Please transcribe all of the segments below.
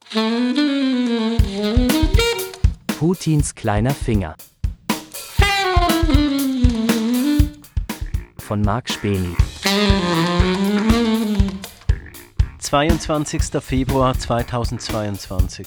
Putins kleiner Finger von Marc Speni. 22. Februar 2022.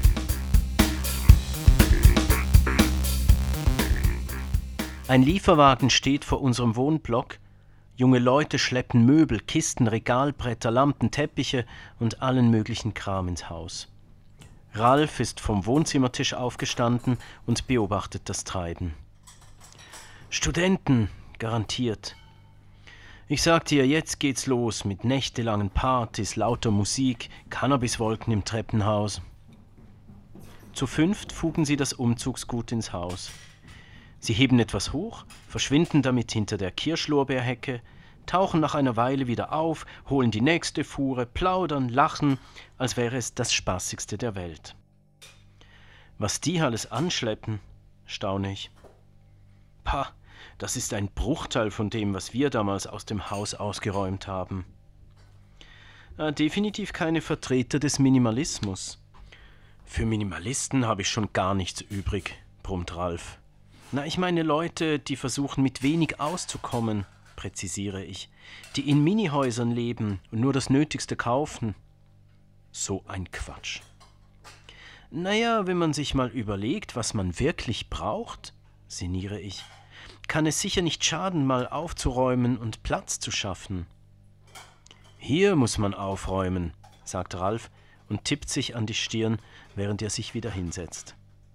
Ein Lieferwagen steht vor unserem Wohnblock. Junge Leute schleppen Möbel, Kisten, Regalbretter, Lampen, Teppiche und allen möglichen Kram ins Haus. Ralf ist vom Wohnzimmertisch aufgestanden und beobachtet das Treiben. Studenten, garantiert. Ich sag dir, jetzt geht's los mit nächtelangen Partys, lauter Musik, Cannabiswolken im Treppenhaus. Zu fünft fugen sie das Umzugsgut ins Haus. Sie heben etwas hoch, verschwinden damit hinter der Kirschlorbeerhecke, tauchen nach einer Weile wieder auf, holen die nächste Fuhre, plaudern, lachen, als wäre es das Spaßigste der Welt. Was die alles anschleppen, staune ich. Pah, das ist ein Bruchteil von dem, was wir damals aus dem Haus ausgeräumt haben. Definitiv keine Vertreter des Minimalismus. Für Minimalisten habe ich schon gar nichts übrig, brummt Ralf. Ich meine Leute, die versuchen, mit wenig auszukommen, präzisiere ich, die in Minihäusern leben und nur das Nötigste kaufen. So ein Quatsch. Wenn man sich mal überlegt, was man wirklich braucht, sinniere ich, kann es sicher nicht schaden, mal aufzuräumen und Platz zu schaffen. Hier muss man aufräumen, sagt Ralf und tippt sich an die Stirn, während er sich wieder hinsetzt.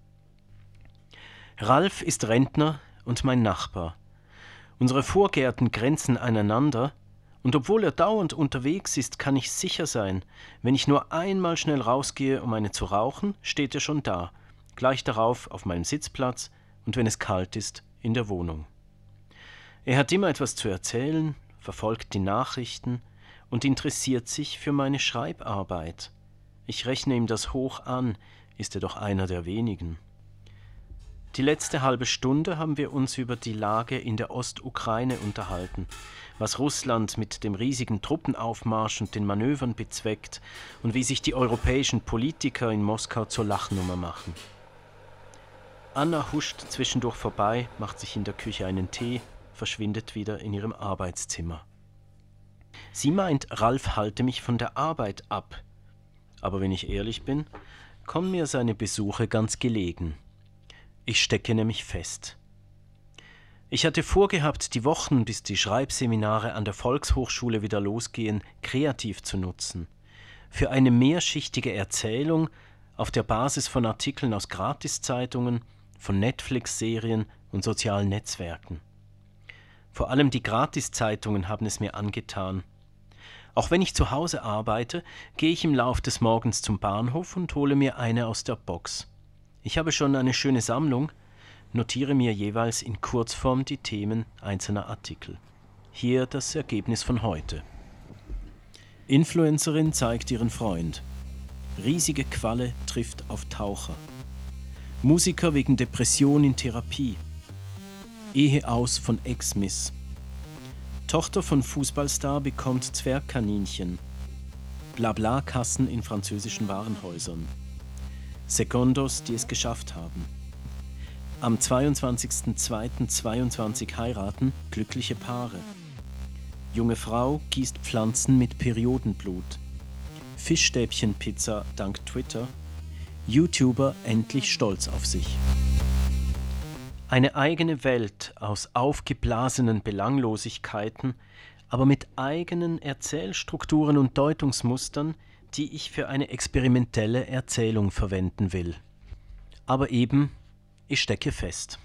Ralf ist Rentner und mein Nachbar. Unsere Vorgärten grenzen aneinander und obwohl er dauernd unterwegs ist, kann ich sicher sein, wenn ich nur einmal schnell rausgehe, um eine zu rauchen, steht er schon da, gleich darauf auf meinem Sitzplatz und wenn es kalt ist, in der Wohnung. Er hat immer etwas zu erzählen, verfolgt die Nachrichten und interessiert sich für meine Schreibarbeit. Ich rechne ihm das hoch an, ist er doch einer der wenigen. Die letzte halbe Stunde haben wir uns über die Lage in der Ostukraine unterhalten, was Russland mit dem riesigen Truppenaufmarsch und den Manövern bezweckt und wie sich die europäischen Politiker in Moskau zur Lachnummer machen. Anna huscht zwischendurch vorbei, macht sich in der Küche einen Tee, verschwindet wieder in ihrem Arbeitszimmer. Sie meint, Ralf halte mich von der Arbeit ab. Aber wenn ich ehrlich bin, kommen mir seine Besuche ganz gelegen. Ich stecke nämlich fest. Ich hatte vorgehabt, die Wochen, bis die Schreibseminare an der Volkshochschule wieder losgehen, kreativ zu nutzen. Für eine mehrschichtige Erzählung auf der Basis von Artikeln aus Gratiszeitungen, von Netflix-Serien und sozialen Netzwerken. Vor allem die Gratiszeitungen haben es mir angetan. Auch wenn ich zu Hause arbeite, gehe ich im Lauf des Morgens zum Bahnhof und hole mir eine aus der Box. Ich habe schon eine schöne Sammlung, notiere mir jeweils in Kurzform die Themen einzelner Artikel. Hier das Ergebnis von heute. Influencerin zeigt ihren Freund. Riesige Qualle trifft auf Taucher. Musiker wegen Depression in Therapie. Ehe aus von Ex-Miss. Tochter von Fußballstar bekommt Zwergkaninchen. Blabla-Kassen in französischen Warenhäusern. Secondos, die es geschafft haben. Am 22.02.22 heiraten glückliche Paare. Junge Frau gießt Pflanzen mit Periodenblut. Fischstäbchenpizza dank Twitter. YouTuber endlich stolz auf sich. Eine eigene Welt aus aufgeblasenen Belanglosigkeiten, aber mit eigenen Erzählstrukturen und Deutungsmustern, die ich für eine experimentelle Erzählung verwenden will. Aber eben, ich stecke fest.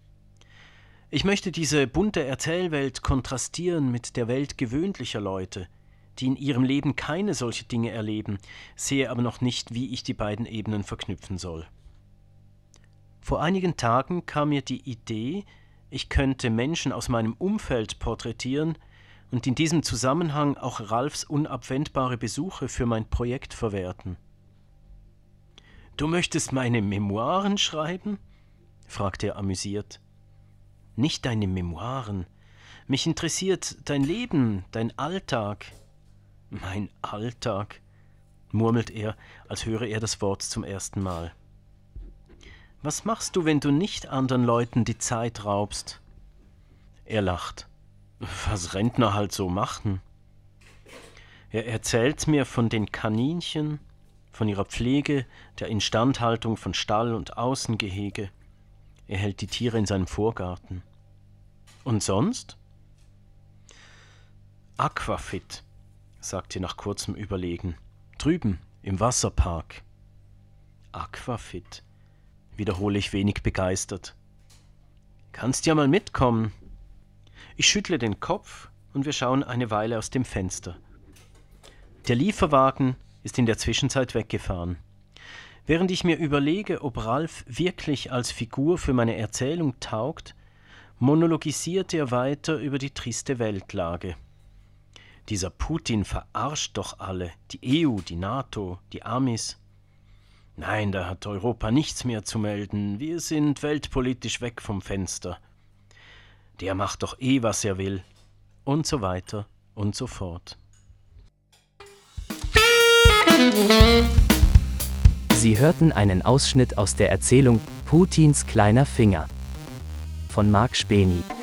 Ich möchte diese bunte Erzählwelt kontrastieren mit der Welt gewöhnlicher Leute, die in ihrem Leben keine solche Dinge erleben, sehe aber noch nicht, wie ich die beiden Ebenen verknüpfen soll. Vor einigen Tagen kam mir die Idee, ich könnte Menschen aus meinem Umfeld porträtieren und in diesem Zusammenhang auch Ralfs unabwendbare Besuche für mein Projekt verwerten. »Du möchtest meine Memoiren schreiben?« fragte er amüsiert. »Nicht deine Memoiren. Mich interessiert dein Leben, dein Alltag.« »Mein Alltag?« murmelt er, als höre er das Wort zum ersten Mal. Was machst du, wenn du nicht anderen Leuten die Zeit raubst? Er lacht. Was Rentner halt so machen. Er erzählt mir von den Kaninchen, von ihrer Pflege, der Instandhaltung von Stall und Außengehege. Er hält die Tiere in seinem Vorgarten. Und sonst? Aquafit, sagt er nach kurzem Überlegen. Drüben, im Wasserpark. Aquafit, wiederhole ich wenig begeistert. Kannst ja mal mitkommen. Ich schüttle den Kopf und wir schauen eine Weile aus dem Fenster. Der Lieferwagen ist in der Zwischenzeit weggefahren. Während ich mir überlege, ob Ralf wirklich als Figur für meine Erzählung taugt, monologisiert er weiter über die triste Weltlage. Dieser Putin verarscht doch alle, die EU, die NATO, die Amis. Nein, da hat Europa nichts mehr zu melden, wir sind weltpolitisch weg vom Fenster. Der macht doch was er will, und so weiter und so fort. Sie hörten einen Ausschnitt aus der Erzählung Putins kleiner Finger von Marc Speni.